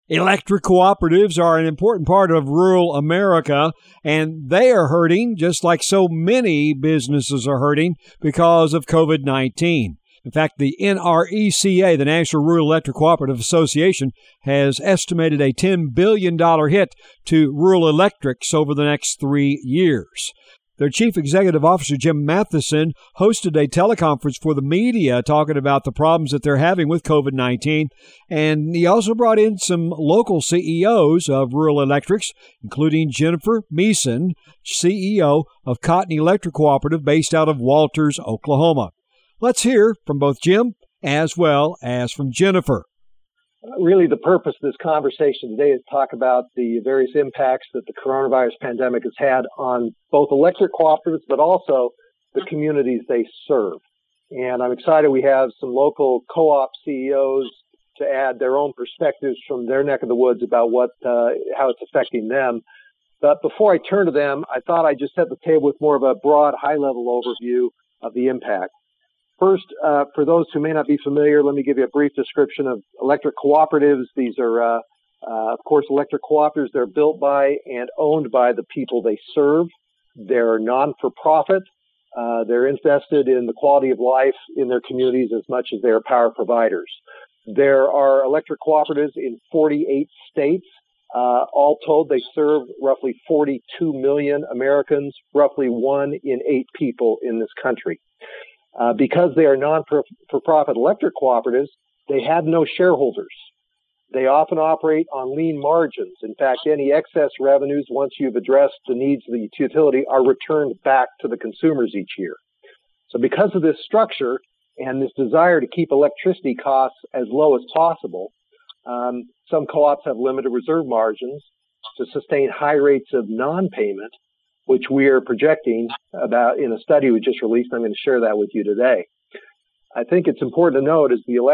Electric cooperatives are an important part of rural America, and they are hurting just like so many businesses are hurting because of COVID-19. In fact, the NRECA, the National Rural Electric Cooperative Association, has estimated a $10 billion hit to rural electrics over the next 3 years. Their Chief Executive Officer, Jim Matheson, hosted a teleconference for the media talking about the problems that they're having with COVID-19. And he also brought in some local CEOs of rural electrics, including Jennifer Meeson, CEO of Cotton Electric Cooperative based out of Walters, Oklahoma. Let's hear from both Jim as well as from Jennifer. Really, the purpose of this conversation today is to talk about the various impacts that the coronavirus pandemic has had on both electric cooperatives, but also the communities they serve. And I'm excited we have some local co-op CEOs to add their own perspectives from their neck of the woods about how it's affecting them. But before I turn to them, I thought I'd just set the table with more of a broad, high-level overview of the impact. First, for those who may not be familiar, let me give you a brief description of electric cooperatives. These are, of course, electric cooperatives. They're built by and owned by the people they serve. They're non-for-profit. They're invested in the quality of life in their communities as much as they are power providers. There are electric cooperatives in 48 states. All told, they serve roughly 42 million Americans, roughly 1 in 8 people in this country. Because they are non-for-profit electric cooperatives, they have no shareholders. They often operate on lean margins. In fact, any excess revenues, once you've addressed the needs of the utility, are returned back to the consumers each year. So because of this structure and this desire to keep electricity costs as low as possible, some co-ops have limited reserve margins to sustain high rates of non-payment, which we are projecting about in a study we just released. I'm going to share that with you today. I think it's important to note as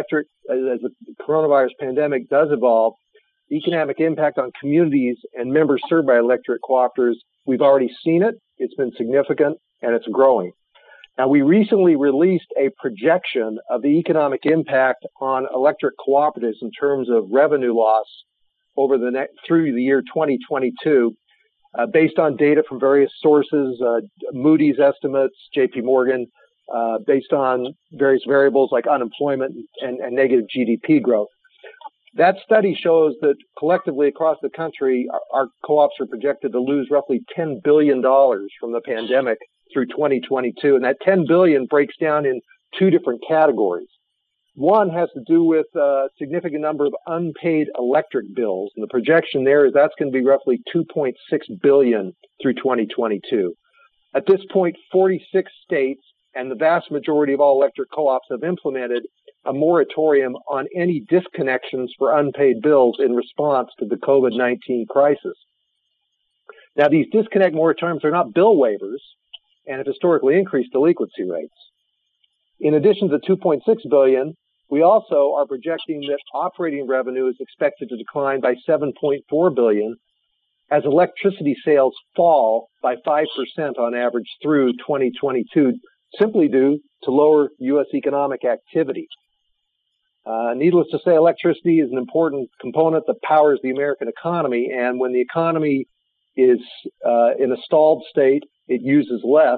the coronavirus pandemic does evolve, the economic impact on communities and members served by electric cooperatives, we've already seen it. It's been significant and it's growing. Now, we recently released a projection of the economic impact on electric cooperatives in terms of revenue loss over through the year 2022. Based on data from various sources, Moody's estimates, JP Morgan, based on various variables like unemployment and negative GDP growth. That study shows that collectively across the country, our co-ops are projected to lose roughly $10 billion from the pandemic through 2022. And that $10 billion breaks down in 2 different categories. One has to do with a significant number of unpaid electric bills. And the projection there is that's going to be roughly $2.6 billion through 2022. At this point, 46 states and the vast majority of all electric co-ops have implemented a moratorium on any disconnections for unpaid bills in response to the COVID-19 crisis. Now, these disconnect moratoriums are not bill waivers and have historically increased delinquency rates. In addition to the $2.6 billion, we also are projecting that operating revenue is expected to decline by $7.4 billion as electricity sales fall by 5% on average through 2022, simply due to lower U.S. economic activity. Needless to say, electricity is an important component that powers the American economy, and when the economy is in a stalled state, it uses less.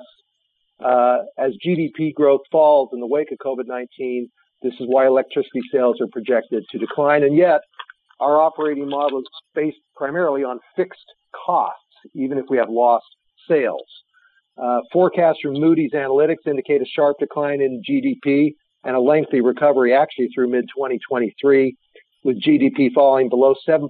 As GDP growth falls in the wake of COVID-19, this is why electricity sales are projected to decline. And yet, our operating model is based primarily on fixed costs, even if we have lost sales. Forecasts from Moody's Analytics indicate a sharp decline in GDP and a lengthy recovery actually through mid-2023, with GDP falling below 7%,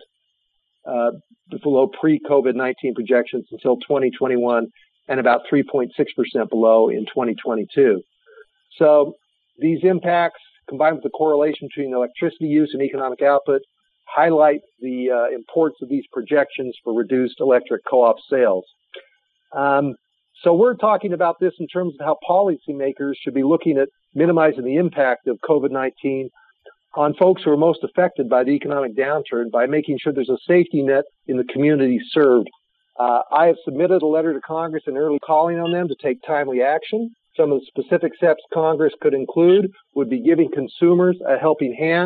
below pre-COVID-19 projections until 2021, and about 3.6% below in 2022. So these impacts, combined with the correlation between electricity use and economic output, highlight the importance of these projections for reduced electric co-op sales. So we're talking about this in terms of how policymakers should be looking at minimizing the impact of COVID-19 on folks who are most affected by the economic downturn by making sure there's a safety net in the communities served. I have submitted a letter to Congress and early calling on them to take timely action. Some of the specific steps Congress could include would be giving consumers a helping hand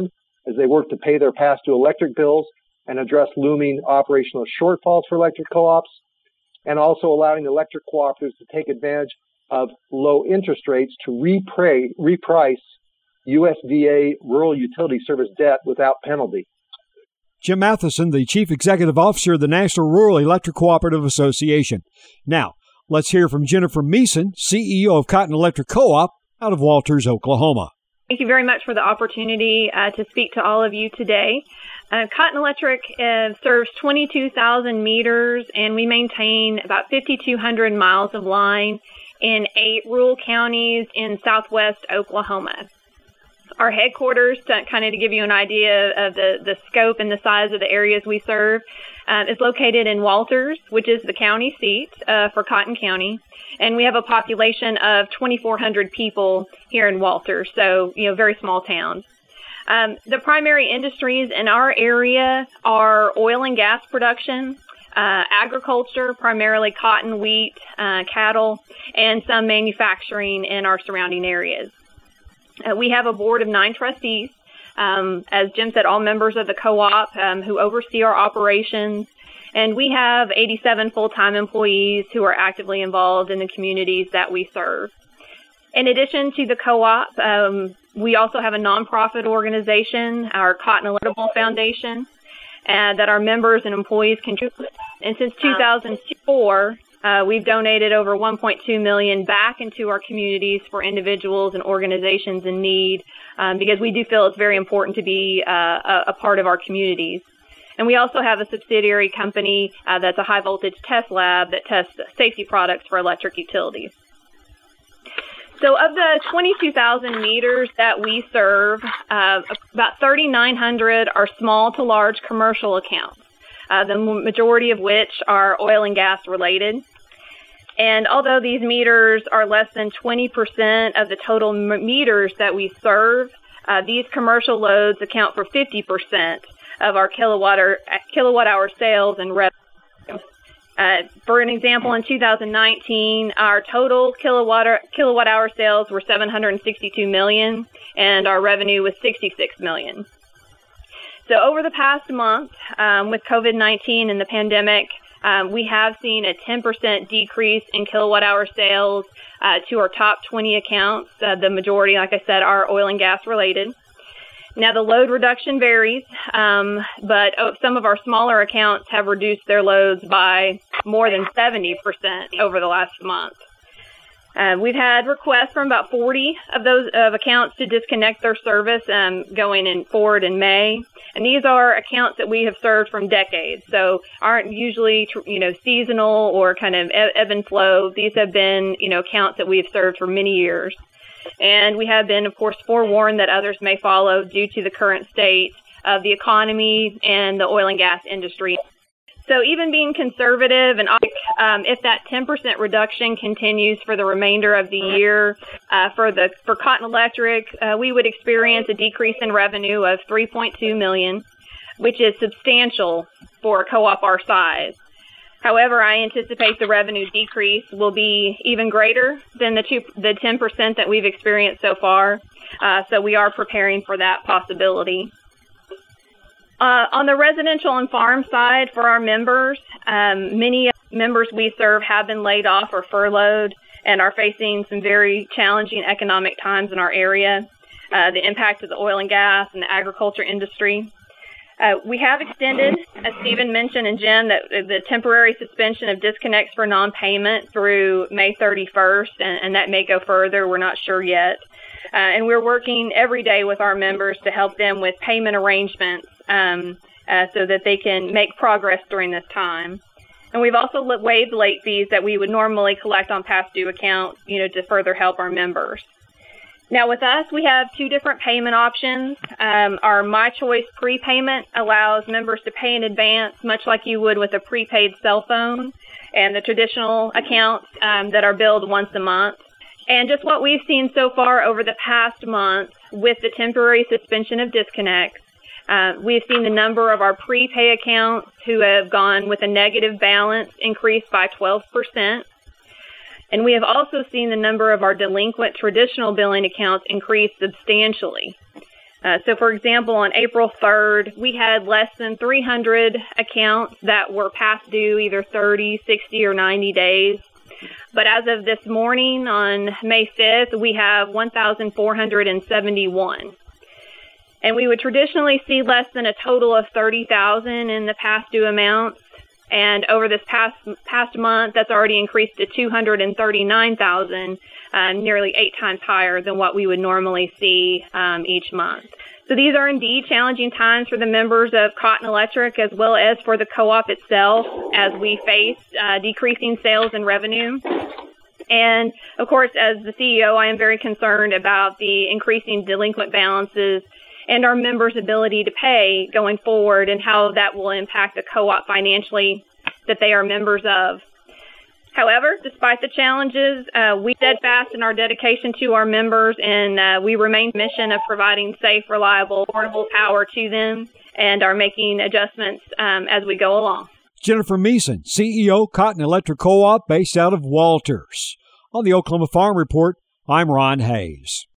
as they work to pay their past due electric bills and address looming operational shortfalls for electric co-ops, and also allowing electric cooperatives to take advantage of low interest rates to reprice USDA rural utility service debt without penalty. Jim Matheson, the Chief Executive Officer of the National Rural Electric Cooperative Association. Now, let's hear from Jennifer Meeson, CEO of Cotton Electric Co-op out of Walters, Oklahoma. Thank you very much for the opportunity to speak to all of you today. Cotton Electric serves 22,000 meters, and we maintain about 5,200 miles of line in 8 rural counties in southwest Oklahoma. Our headquarters, to give you an idea of the scope and the size of the areas we serve, is located in Walters, which is the county seat for Cotton County. And we have a population of 2,400 people here in Walters, so, very small town. The primary industries in our area are oil and gas production, agriculture, primarily cotton, wheat, cattle, and some manufacturing in our surrounding areas. We have a board of 9 trustees. As Jim said, all members of the co-op who oversee our operations. And we have 87 full-time employees who are actively involved in the communities that we serve. In addition to the co-op, we also have a nonprofit organization, our Cotton Electric Foundation, that our members and employees contribute. And since 2004, we've donated over $1.2 million back into our communities for individuals and organizations in need, because we do feel it's very important to be a part of our communities. And we also have a subsidiary company that's a high-voltage test lab that tests safety products for electric utilities. So of the 22,000 meters that we serve, about 3,900 are small to large commercial accounts, the majority of which are oil and gas related. And although these meters are less than 20% of the total meters that we serve, these commercial loads account for 50% of our kilowatt hour sales and revenue. For an example, in 2019, our total kilowatt hour sales were 762 million, and our revenue was 66 million. So over the past month, with COVID-19 and the pandemic, we have seen a 10% decrease in kilowatt hour sales to our top 20 accounts. The majority, like I said, are oil and gas related. Now, the load reduction varies, but some of our smaller accounts have reduced their loads by more than 70% over the last month. We've had requests from about 40 of those accounts to disconnect their service going forward in May. And these are accounts that we have served from decades, so aren't usually seasonal or kind of ebb and flow. These have been accounts that we have served for many years. And we have been, of course, forewarned that others may follow due to the current state of the economy and the oil and gas industry. So even being conservative, and if that 10% reduction continues for the remainder of the year, for Cotton Electric, we would experience a decrease in revenue of $3.2 million, which is substantial for a co-op our size. However, I anticipate the revenue decrease will be even greater than the 10% that we've experienced so far. So we are preparing for that possibility. On the residential and farm side for our members, many members we serve have been laid off or furloughed and are facing some very challenging economic times in our area, the impact of the oil and gas and the agriculture industry. We have extended, as Stephen mentioned and Jen, that the temporary suspension of disconnects for non-payment through May 31st, and that may go further. We're not sure yet. And we're working every day with our members to help them with payment arrangements so that they can make progress during this time. And we've also waived late fees that we would normally collect on past due accounts, to further help our members. Now with us, we have 2 different payment options. Our My Choice prepayment allows members to pay in advance, much like you would with a prepaid cell phone, and the traditional accounts that are billed once a month. And just what we've seen so far over the past month with the temporary suspension of disconnects, we've seen the number of our prepay accounts who have gone with a negative balance increase by 12%. And we have also seen the number of our delinquent traditional billing accounts increase substantially. So, for example, on April 3rd, we had less than 300 accounts that were past due either 30, 60, or 90 days. But as of this morning on May 5th, we have 1,471. And we would traditionally see less than a total of 30,000 in the past due amounts. And over this past month, that's already increased to 239,000, nearly 8 times higher than what we would normally see each month. So these are indeed challenging times for the members of Cotton Electric as well as for the co-op itself as we face decreasing sales and revenue. And, of course, as the CEO, I am very concerned about the increasing delinquent balances and our members' ability to pay going forward and how that will impact the co-op financially that they are members of. However, despite the challenges, we steadfast in our dedication to our members, and we remain mission of providing safe, reliable, affordable power to them and are making adjustments as we go along. Jennifer Meason, CEO, Cotton Electric Co-op, based out of Walters. On the Oklahoma Farm Report, I'm Ron Hayes.